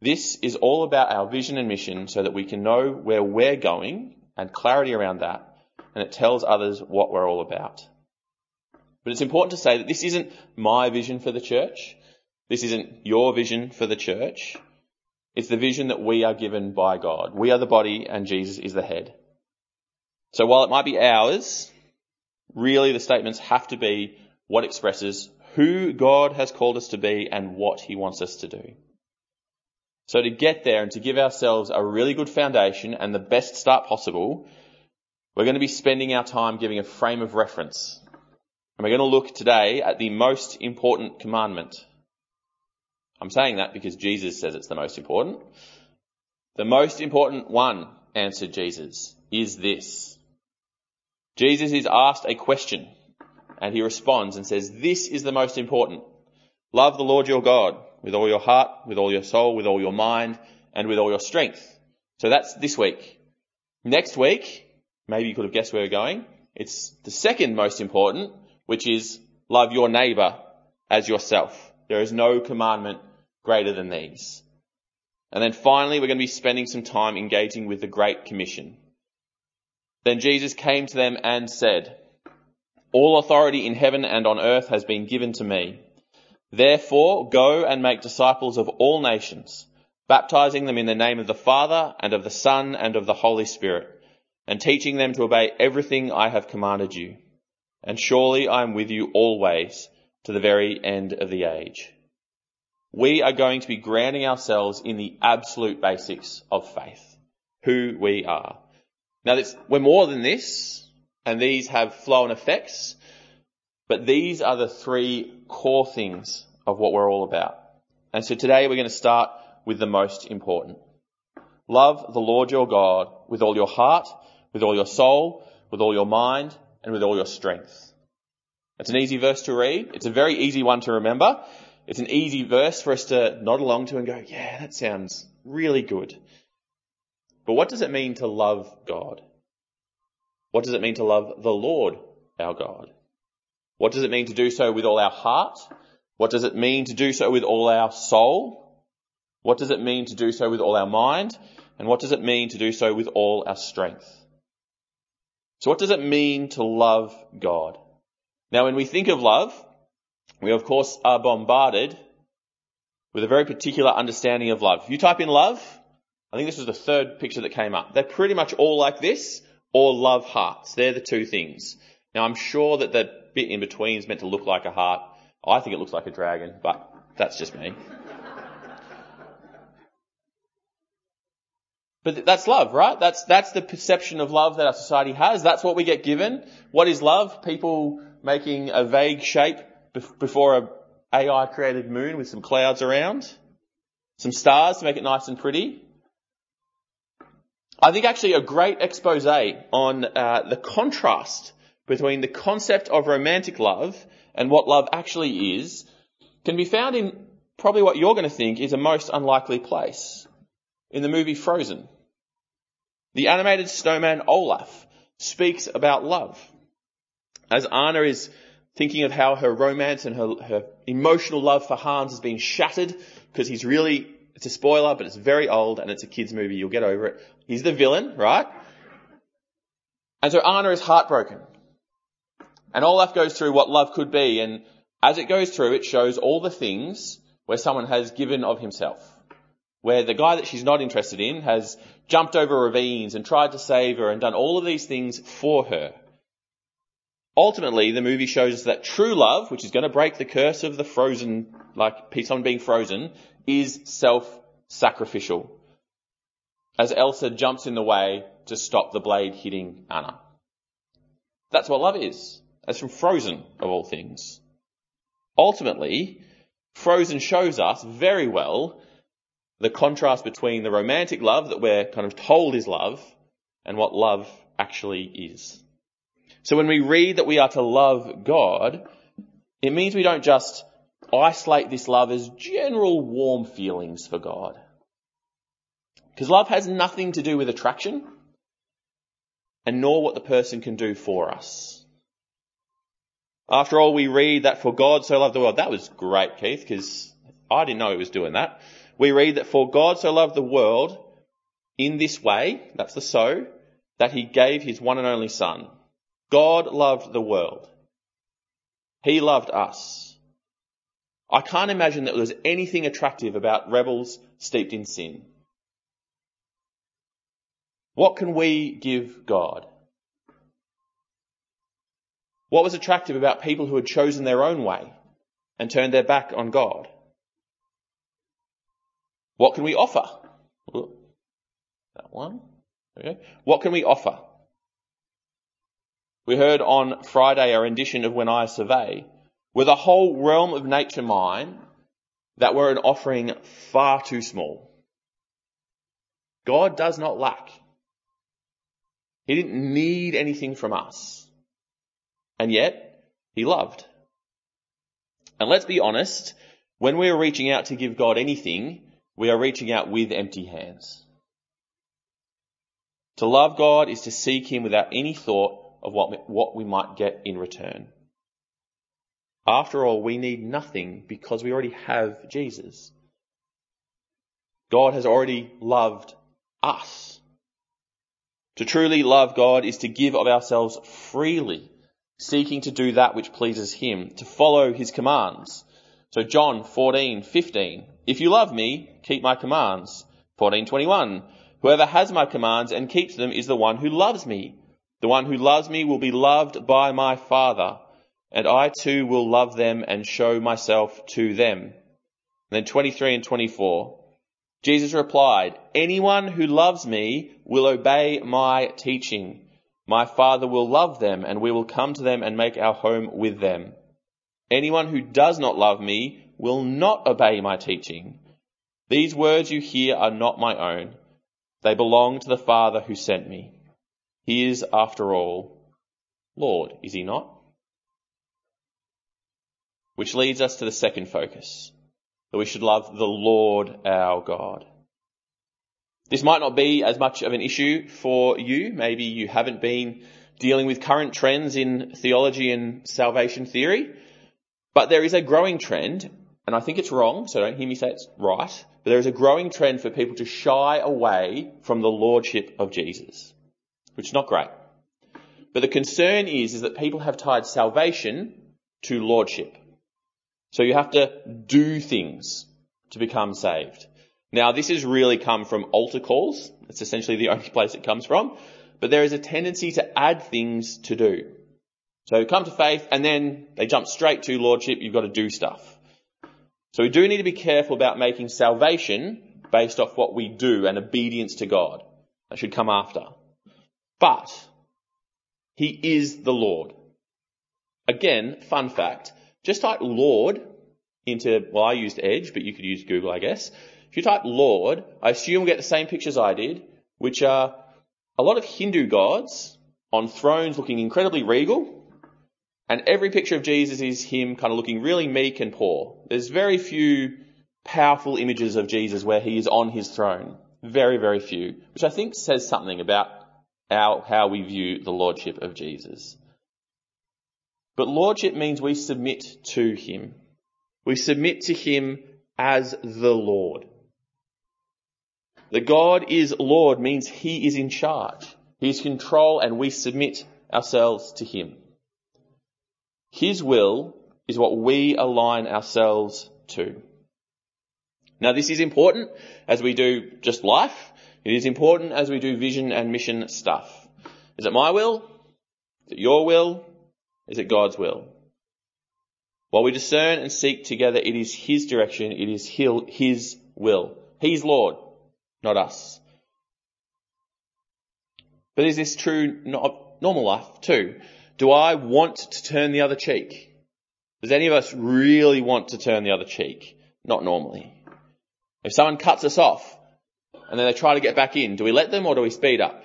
This is all about our vision and mission so that we can know where we're going and clarity around that, and it tells others what we're all about. But it's important to say that this isn't my vision for the church. This isn't your vision for the church. It's the vision that we are given by God. We are the body and Jesus is the head. So while it might be ours, really the statements have to be what expresses who God has called us to be and what he wants us to do. So to get there and to give ourselves a really good foundation and the best start possible, we're going to be spending our time giving a frame of reference. And we're going to look today at the most important commandment. I'm saying that because Jesus says it's the most important. The most important one, answered Jesus, is this. Jesus is asked a question and he responds and says, this is the most important. Love the Lord your God with all your heart, with all your soul, with all your mind, and with all your strength. So that's this week. Next week, maybe you could have guessed where we're going. It's the second most important, which is love your neighbour as yourself. There is no commandment greater than these. And then finally, we're going to be spending some time engaging with the Great Commission. Then Jesus came to them and said, all authority in heaven and on earth has been given to me. Therefore, go and make disciples of all nations, baptizing them in the name of the Father and of the Son and of the Holy Spirit, and teaching them to obey everything I have commanded you. And surely I am with you always to the very end of the age. We are going to be grounding ourselves in the absolute basics of faith, who we are. Now, we're more than this, and these have flow-on effects, but these are the three core things of what we're all about. And so today we're going to start with the most important. Love the Lord your God with all your heart, with all your soul, with all your mind, and with all your strength. It's an easy verse to read. It's a very easy one to remember. It's an easy verse for us to nod along to and go, yeah, that sounds really good. But what does it mean to love God? What does it mean to love the Lord our God? What does it mean to do so with all our heart? What does it mean to do so with all our soul? What does it mean to do so with all our mind? And what does it mean to do so with all our strength? So what does it mean to love God? Now, when we think of love, we of course are bombarded with a very particular understanding of love. If you type in love, I think this was the third picture that came up. They're pretty much all like this, or love hearts. They're the two things. Now, I'm sure that the bit in between is meant to look like a heart. I think it looks like a dragon, but that's just me. But that's love, right? That's the perception of love that our society has. That's what we get given. What is love? People making a vague shape before a AI-created moon with some clouds around, some stars to make it nice and pretty. I think actually a great expose on the contrast between the concept of romantic love and what love actually is can be found in probably what you're going to think is a most unlikely place. In the movie Frozen. The animated snowman Olaf speaks about love. As Anna is thinking of how her romance and her emotional love for Hans has been shattered because it's a spoiler, but it's very old and it's a kid's movie, you'll get over it. He's the villain, right? And so Anna is heartbroken. And Olaf goes through what love could be, and as it goes through, it shows all the things where someone has given of himself. Where the guy that she's not interested in has jumped over ravines and tried to save her and done all of these things for her. Ultimately, the movie shows us that true love, which is going to break the curse of the frozen, like someone being frozen, is self-sacrificial. As Elsa jumps in the way to stop the blade hitting Anna. That's what love is. That's from Frozen, of all things. Ultimately, Frozen shows us very well the contrast between the romantic love that we're kind of told is love and what love actually is. So when we read that we are to love God, it means we don't just isolate this love as general warm feelings for God. Because love has nothing to do with attraction and nor what the person can do for us. After all, we read that for God so loved the world. That was great, Keith, because I didn't know he was doing that. we read that for God so loved the world in this way, that's the so, that he gave his one and only Son. God loved the world. He loved us. I can't imagine that there was anything attractive about rebels steeped in sin. What can we give God? What was attractive about people who had chosen their own way and turned their back on God? What can we offer? That one. Okay. What can we offer? We heard on Friday our rendition of When I Survey, with a whole realm of nature mine that were an offering far too small. God does not lack. He didn't need anything from us. And yet, he loved. And let's be honest, when we are reaching out to give God anything, we are reaching out with empty hands. To love God is to seek him without any thought of what we might get in return. After all, we need nothing because we already have Jesus. God has already loved us. To truly love God is to give of ourselves freely, seeking to do that which pleases him, to follow his commands. So John 14:15, if you love me, keep my commands. 14:21, whoever has my commands and keeps them is the one who loves me. The one who loves me will be loved by my Father, and I too will love them and show myself to them. And then 23 and 24, Jesus replied, anyone who loves me will obey my teaching. My Father will love them, and we will come to them and make our home with them. Anyone who does not love me will not obey my teaching. These words you hear are not my own. They belong to the Father who sent me. He is, after all, Lord, is he not? Which leads us to the second focus, that we should love the Lord our God. This might not be as much of an issue for you. Maybe you haven't been dealing with current trends in theology and salvation theory, but there is a growing trend, and I think it's wrong, so don't hear me say it's right, but there is a growing trend for people to shy away from the lordship of Jesus, which is not great. But the concern is that people have tied salvation to lordship. So you have to do things to become saved. Now, this has really come from altar calls. It's essentially the only place it comes from. But there is a tendency to add things to do. So come to faith and then they jump straight to lordship. You've got to do stuff. So we do need to be careful about making salvation based off what we do and obedience to God. That should come after. But he is the Lord. Again, fun fact, just type Lord into, well, I used Edge, but you could use Google, I guess. If you type Lord, I assume we'll get the same pictures I did, which are a lot of Hindu gods on thrones looking incredibly regal. And every picture of Jesus is him kind of looking really meek and poor. There's very few powerful images of Jesus where he is on his throne. Very, very few, which I think says something about how we view the lordship of Jesus. But lordship means we submit to him. We submit to him as the Lord. That God is Lord means he is in charge. He is in control, and we submit ourselves to him. His will is what we align ourselves to. Now, this is important as we do just life. It is important as we do vision and mission stuff. Is it my will? Is it your will? Is it God's will? While we discern and seek together, it is his direction, it is his will. He's Lord, not us. But is this true of normal life too? Do I want to turn the other cheek? Does any of us really want to turn the other cheek? Not normally. If someone cuts us off and then they try to get back in, do we let them or do we speed up?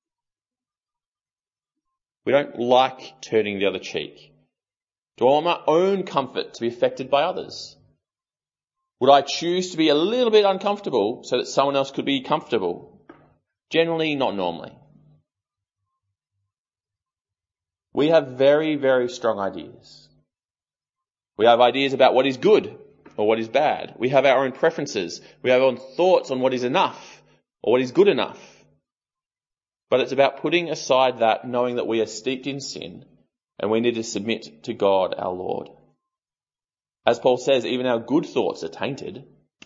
We don't like turning the other cheek. Do I want my own comfort to be affected by others? Would I choose to be a little bit uncomfortable so that someone else could be comfortable? Generally, not normally. We have very, very strong ideas. We have ideas about what is good or what is bad. We have our own preferences. We have our own thoughts on what is enough or what is good enough. But it's about putting aside that, knowing that we are steeped in sin and we need to submit to God our Lord. As Paul says, even our good thoughts are tainted.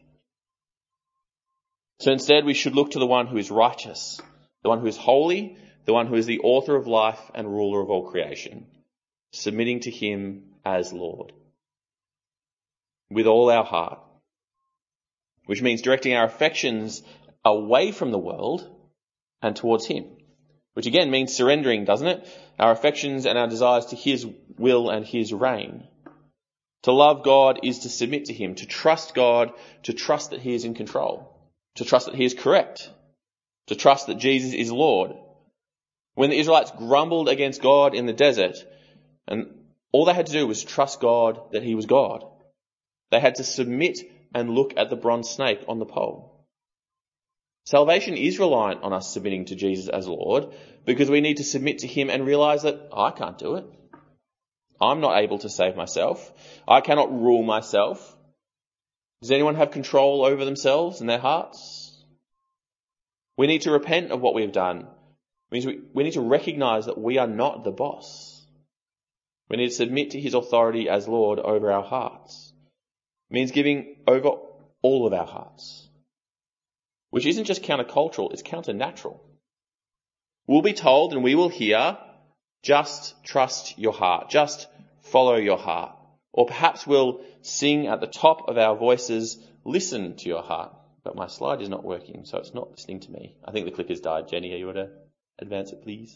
So instead we should look to the one who is righteous, the one who is holy, the one who is the author of life and ruler of all creation, submitting to him as Lord with all our heart, which means directing our affections away from the world and towards him, which again means surrendering, doesn't it? Our affections and our desires to his will and his reign. To love God is to submit to him, to trust God, to trust that he is in control, to trust that he is correct, to trust that Jesus is Lord. When the Israelites grumbled against God in the desert, and all they had to do was trust God that he was God. They had to submit and look at the bronze snake on the pole. Salvation is reliant on us submitting to Jesus as Lord, because we need to submit to him and realize that I can't do it. I'm not able to save myself. I cannot rule myself. Does anyone have control over themselves and their hearts? We need to repent of what we have done. It means we need to recognize that we are not the boss. We need to submit to his authority as Lord over our hearts. It means giving over all of our hearts, which isn't just countercultural, it's counternatural. We'll be told and we will hear, just trust your heart, just follow your heart. Or perhaps we'll sing at the top of our voices, listen to your heart. But my slide is not working, so it's not listening to me. I think the clicker's died. Jenny, are you able to advance it, please?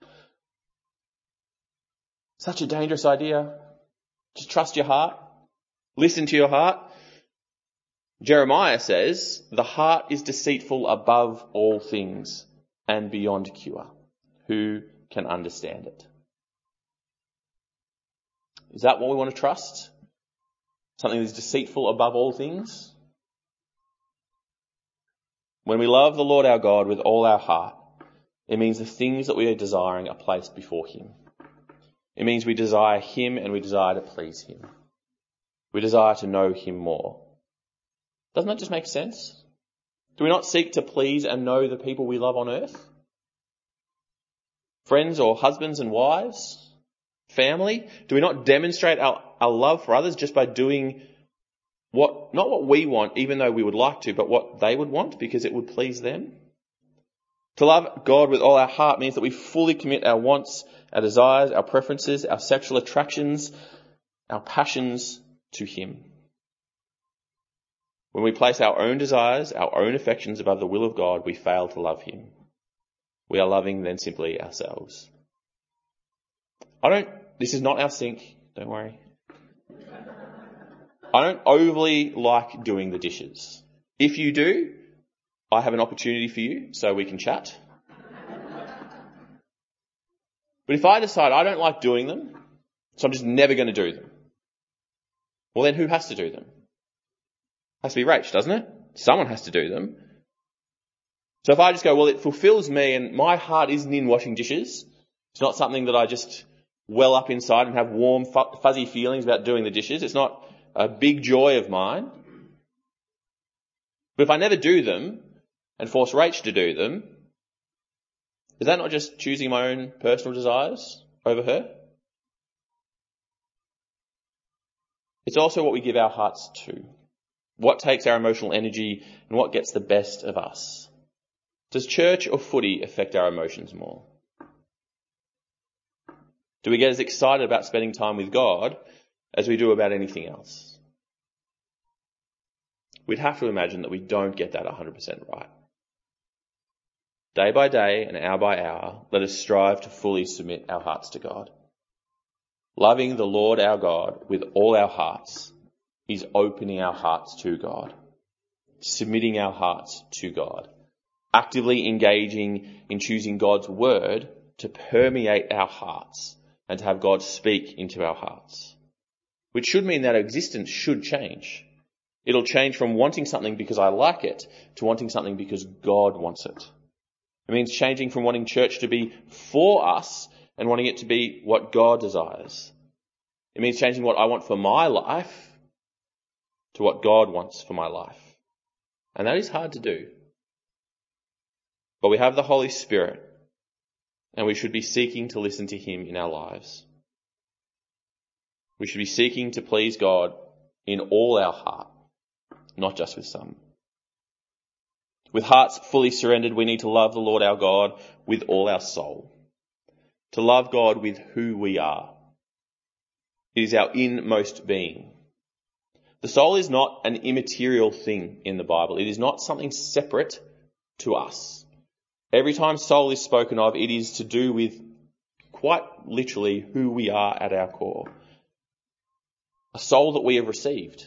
Such a dangerous idea. Just trust your heart. Listen to your heart. Jeremiah says, the heart is deceitful above all things and beyond cure. Who can understand it? Is that what we want to trust? Something that is deceitful above all things? When we love the Lord our God with all our heart, it means the things that we are desiring are placed before him. It means we desire him and we desire to please him. We desire to know him more. Doesn't that just make sense? Do we not seek to please and know the people we love on earth? Friends or husbands and wives? Family? Do we not demonstrate our love for others just by doing not what we want, even though we would like to, but what they would want because it would please them? To love God with all our heart means that we fully commit our wants, our desires, our preferences, our sexual attractions, our passions to him. When we place our own desires, our own affections above the will of God, we fail to love him. We are loving then simply ourselves. This is not our sink, don't worry. I don't overly like doing the dishes. If you do, I have an opportunity for you so we can chat. But if I decide I don't like doing them, so I'm just never going to do them, well then who has to do them? It has to be Rach, doesn't it? Someone has to do them. So if I just go, well, it fulfills me and my heart isn't in washing dishes. It's not something that I just well up inside and have warm, fuzzy feelings about doing the dishes. It's not a big joy of mine. But if I never do them and force Rach to do them, is that not just choosing my own personal desires over her? It's also what we give our hearts to. What takes our emotional energy and what gets the best of us. Does church or footy affect our emotions more? Do we get as excited about spending time with God as we do about anything else? We'd have to imagine that we don't get that 100% right. Day by day and hour by hour, let us strive to fully submit our hearts to God. Loving the Lord our God with all our hearts is opening our hearts to God, submitting our hearts to God, actively engaging in choosing God's word to permeate our hearts and to have God speak into our hearts, which should mean that our existence should change. It'll change from wanting something because I like it to wanting something because God wants it. It means changing from wanting church to be for us and wanting it to be what God desires. It means changing what I want for my life to what God wants for my life. And that is hard to do. But we have the Holy Spirit, and we should be seeking to listen to him in our lives. We should be seeking to please God in all our heart, not just with some. With hearts fully surrendered, we need to love the Lord our God with all our soul. To love God with who we are. It is our inmost being. The soul is not an immaterial thing in the Bible. It is not something separate to us. Every time soul is spoken of, it is to do with quite literally who we are at our core. A soul that we have received.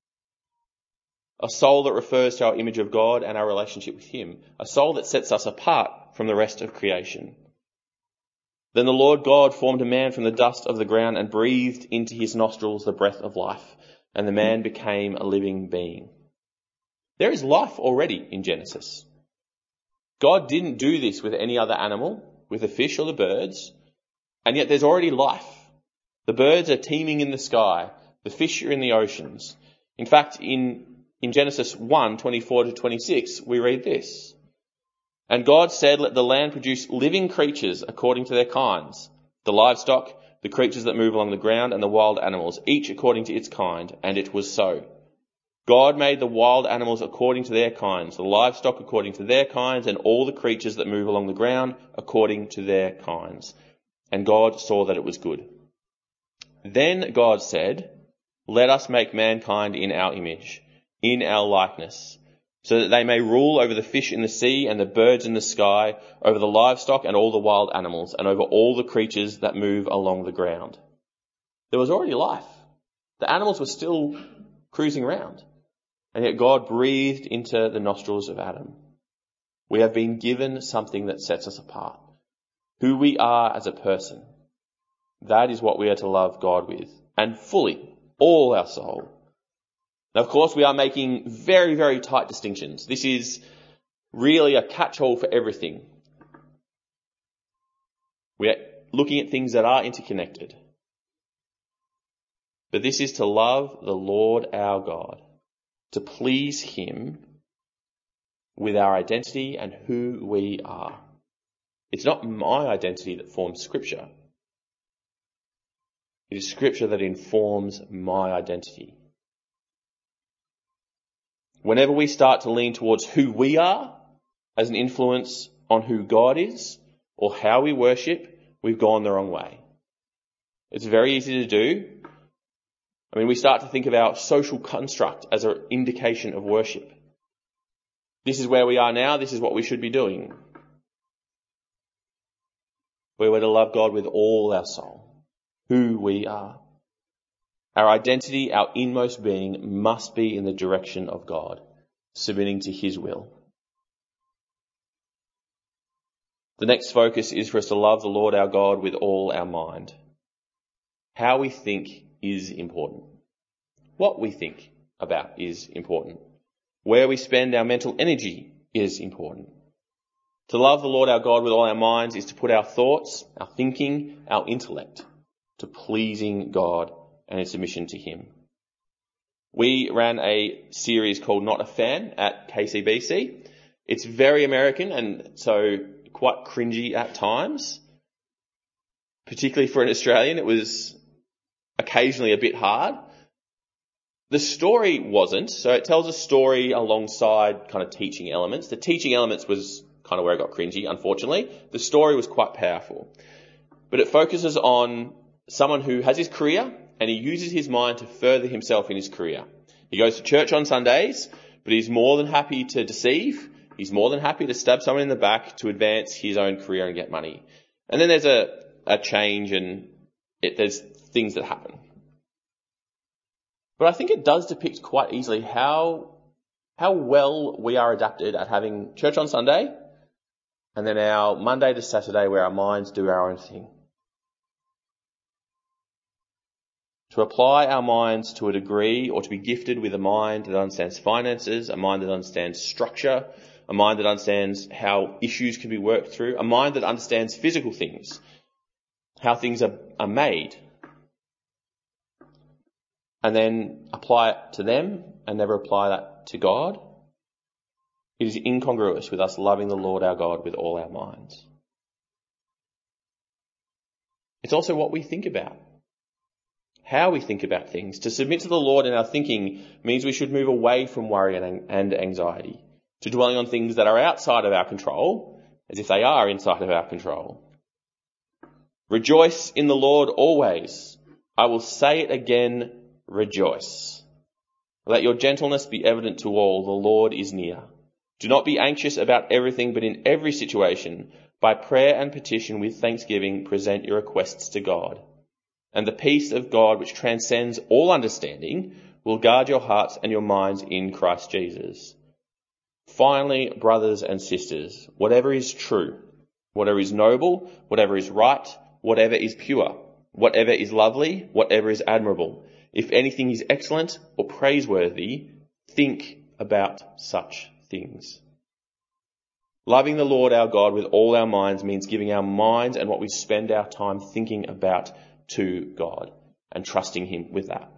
A soul that refers to our image of God and our relationship with him. A soul that sets us apart from the rest of creation. Then the Lord God formed a man from the dust of the ground and breathed into his nostrils the breath of life, and the man became a living being. There is life already in Genesis. God didn't do this with any other animal, with the fish or the birds, and yet there's already life. The birds are teeming in the sky. The fish are in the oceans. In fact, in Genesis 1:24-26, we read this. And God said, let the land produce living creatures according to their kinds, the livestock, the creatures that move along the ground, and the wild animals, each according to its kind. And it was so. God made the wild animals according to their kinds, the livestock according to their kinds, and all the creatures that move along the ground according to their kinds. And God saw that it was good. Then God said, let us make mankind in our image, in our likeness, so that they may rule over the fish in the sea and the birds in the sky, over the livestock and all the wild animals, and over all the creatures that move along the ground. There was already life. The animals were still cruising around. And yet God breathed into the nostrils of Adam. We have been given something that sets us apart. Who we are as a person. That is what we are to love God with. And fully, all our soul. Now, of course, we are making very, very tight distinctions. This is really a catch-all for everything. We are looking at things that are interconnected. But this is to love the Lord our God. To please him with our identity and who we are. It's not my identity that forms Scripture. It is Scripture that informs my identity. Whenever we start to lean towards who we are as an influence on who God is or how we worship, we've gone the wrong way. It's very easy to do. We start to think of our social construct as an indication of worship. This is where we are now. This is what we should be doing. We're to love God with all our soul, who we are. Our identity, our inmost being, must be in the direction of God, submitting to his will. The next focus is for us to love the Lord our God with all our mind. How we think is important. What we think about is important. Where we spend our mental energy is important. To love the Lord our God with all our minds is to put our thoughts, our thinking, our intellect to pleasing God and in submission to him. We ran a series called Not a Fan at KCBC. It's very American and so quite cringy at times. Particularly for an Australian, it was occasionally a bit hard. The story wasn't, so it tells a story alongside kind of teaching elements. The teaching elements was kind of where it got cringy, unfortunately. The story was quite powerful. But it focuses on someone who has his career and he uses his mind to further himself in his career. He goes to church on Sundays, but he's more than happy to deceive. He's more than happy to stab someone in the back to advance his own career and get money. And then there's a change and there's things that happen. But I think it does depict quite easily how well we are adapted at having church on Sunday and then our Monday to Saturday where our minds do our own thing. To apply our minds to a degree or to be gifted with a mind that understands finances, a mind that understands structure, a mind that understands how issues can be worked through, a mind that understands physical things, how things are made. and then apply it to them and never apply that to God, it is incongruous with us loving the Lord our God with all our minds. It's also what we think about, how we think about things. To submit to the Lord in our thinking means we should move away from worry and anxiety, to dwelling on things that are outside of our control, as if they are inside of our control. Rejoice in the Lord always. I will say it again, rejoice. Let your gentleness be evident to all. The Lord is near. Do not be anxious about everything, but in every situation, by prayer and petition with thanksgiving, present your requests to God. And the peace of God, which transcends all understanding, will guard your hearts and your minds in Christ Jesus. Finally, brothers and sisters, whatever is true, whatever is noble, whatever is right, whatever is pure, whatever is lovely, whatever is admirable, if anything is excellent or praiseworthy, think about such things. Loving the Lord our God with all our minds means giving our minds and what we spend our time thinking about to God and trusting Him with that.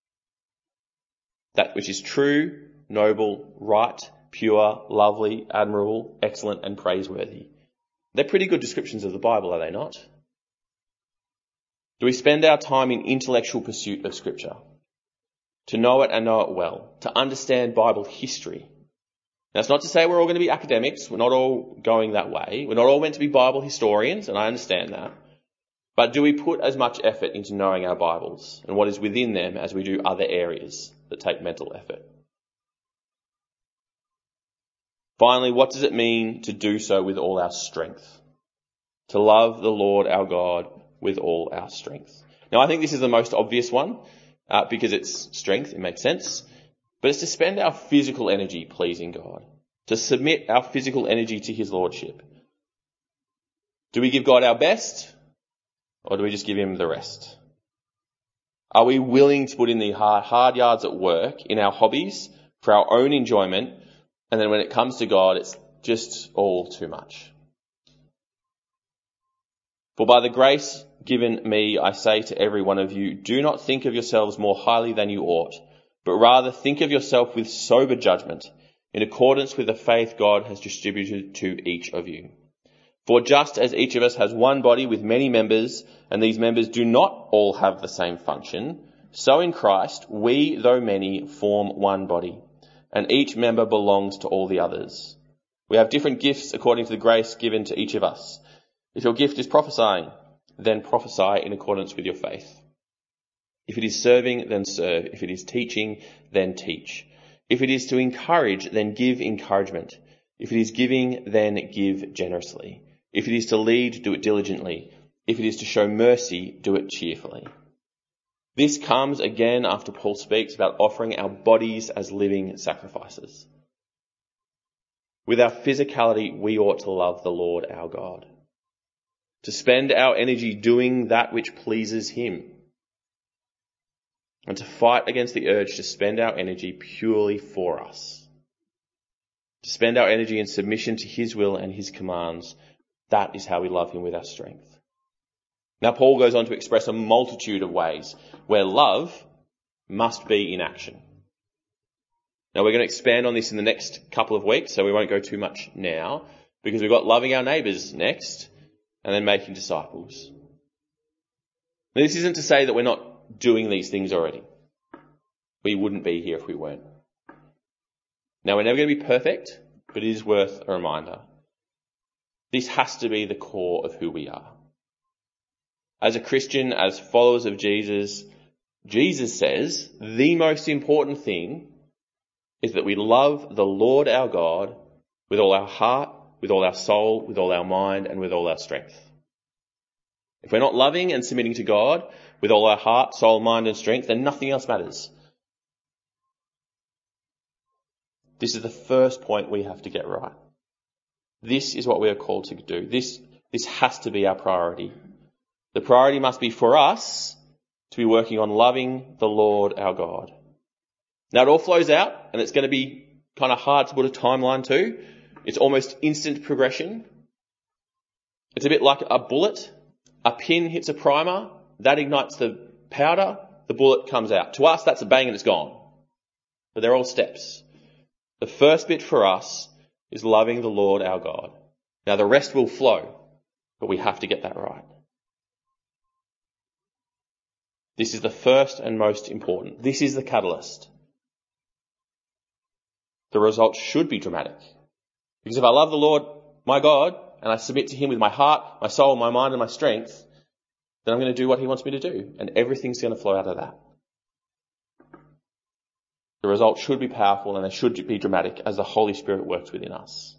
That which is true, noble, right, pure, lovely, admirable, excellent, and praiseworthy. They're pretty good descriptions of the Bible, are they not? Do we spend our time in intellectual pursuit of Scripture? To know it and know it well, to understand Bible history. Now, it's not to say we're all going to be academics. We're not all going that way. We're not all meant to be Bible historians, and I understand that. But do we put as much effort into knowing our Bibles and what is within them as we do other areas that take mental effort? Finally, what does it mean to do so with all our strength? To love the Lord our God with all our strength. Now, I think this is the most obvious one because it's strength. It makes sense. But it's to spend our physical energy pleasing God, to submit our physical energy to His Lordship. Do we give God our best, or do we just give Him the rest? Are we willing to put in the hard yards at work in our hobbies for our own enjoyment, and then when it comes to God, it's just all too much? For by the grace given me, I say to every one of you, do not think of yourselves more highly than you ought, but rather think of yourself with sober judgment, in accordance with the faith God has distributed to each of you. For just as each of us has one body with many members, and these members do not all have the same function, so in Christ we, though many, form one body, and each member belongs to all the others. We have different gifts according to the grace given to each of us. If your gift is prophesying, then prophesy in accordance with your faith. If it is serving, then serve. If it is teaching, then teach. If it is to encourage, then give encouragement. If it is giving, then give generously. If it is to lead, do it diligently. If it is to show mercy, do it cheerfully. This comes again after Paul speaks about offering our bodies as living sacrifices. With our physicality, we ought to love the Lord our God. To spend our energy doing that which pleases Him. And to fight against the urge to spend our energy purely for us. To spend our energy in submission to His will and His commands. That is how we love Him with our strength. Now Paul goes on to express a multitude of ways where love must be in action. Now we're going to expand on this in the next couple of weeks, so we won't go too much now, because we've got loving our neighbours next, and then making disciples. Now this isn't to say that we're not doing these things already. We wouldn't be here if we weren't. Now, we're never going to be perfect, but it is worth a reminder. This has to be the core of who we are. As a Christian, as followers of Jesus, Jesus says the most important thing is that we love the Lord our God with all our heart, with all our soul, with all our mind, and with all our strength. If we're not loving and submitting to God with all our heart, soul, mind, and strength, then nothing else matters. This is the first point we have to get right. This is what we are called to do. This has to be our priority. The priority must be for us to be working on loving the Lord our God. Now it all flows out, and it's going to be kind of hard to put a timeline to. It's almost instant progression. It's a bit like a bullet. A pin hits a primer, that ignites the powder. the bullet comes out. To us, that's a bang and it's gone. But they're all steps. The first bit for us is loving the Lord our God. Now the rest will flow, but we have to get that right. This is the first and most important. This is the catalyst. The result should be dramatic. Because if I love the Lord, my God, and I submit to him with my heart, my soul, my mind and my strength, then I'm going to do what he wants me to do. And everything's going to flow out of that. The result should be powerful and it should be dramatic as the Holy Spirit works within us.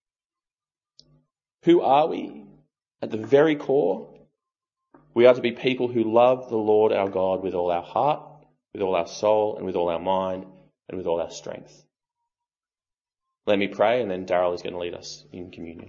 Who are we? At the very core, we are to be people who love the Lord our God with all our heart, with all our soul, and with all our mind, and with all our strength. Let me pray, and then Daryl is going to lead us in communion.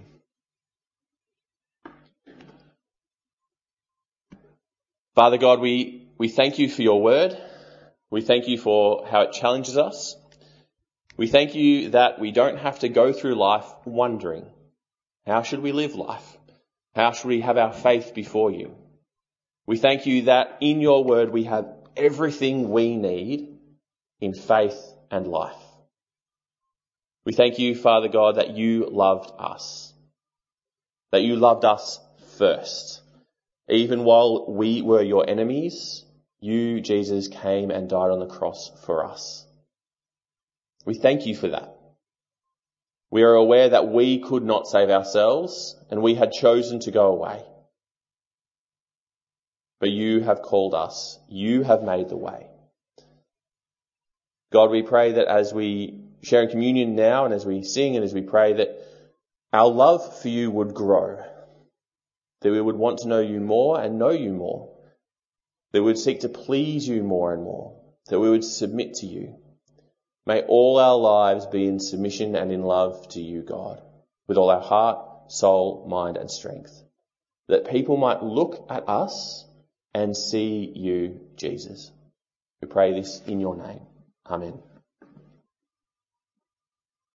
Father God, we thank you for your word. We thank you for how it challenges us. We thank you that we don't have to go through life wondering, how should we live life? How should we have our faith before you? We thank you that in your word we have everything we need in faith and life. We thank you, Father God, that you loved us. That you loved us first. Even while we were your enemies, you, Jesus, came and died on the cross for us. We thank you for that. We are aware that we could not save ourselves and we had chosen to go away. But you have called us. You have made the way. God, we pray that as we share in communion now and as we sing and as we pray, that our love for you would grow. That we would want to know you more and know you more. That we would seek to please you more and more. That we would submit to you. May all our lives be in submission and in love to you, God, with all our heart, soul, mind and strength. That people might look at us and see you, Jesus. We pray this in your name. Amen.